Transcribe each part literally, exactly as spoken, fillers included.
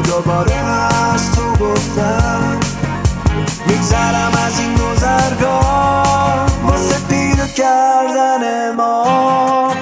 دوباره از تو گفتم میگذرم از این گذرگاه واسه پیدا کردن ما.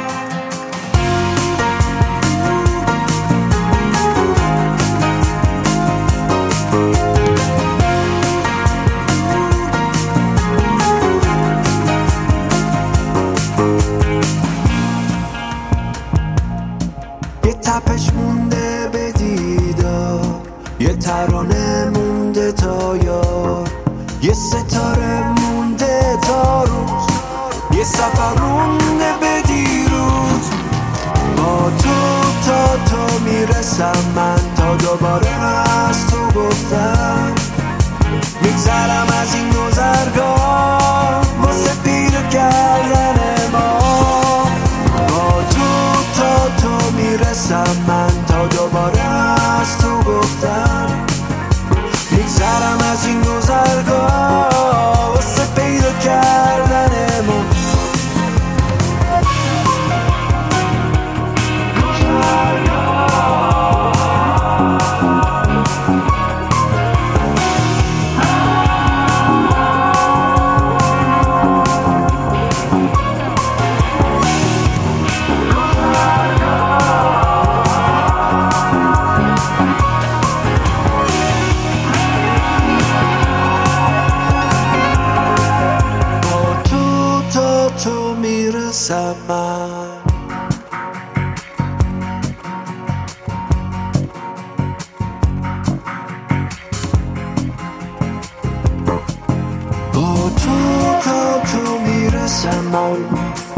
یه تپش مونده به دیدار، یه ترانه مونده تا یار، یه ستاره مونده تا روز، یه سفر مونده به دیروز. با تو تا تو میرسم من تا دوباره از تو گفتم میگذرم از این گذرگاه واسه پیدا کردن ما. با تو تا تو میرسم من تا دوباره از تو گفتم میگذرم از این گذرگاه واسه پیدا کردن ما. تو میرسم من با تو تا تو میرسم من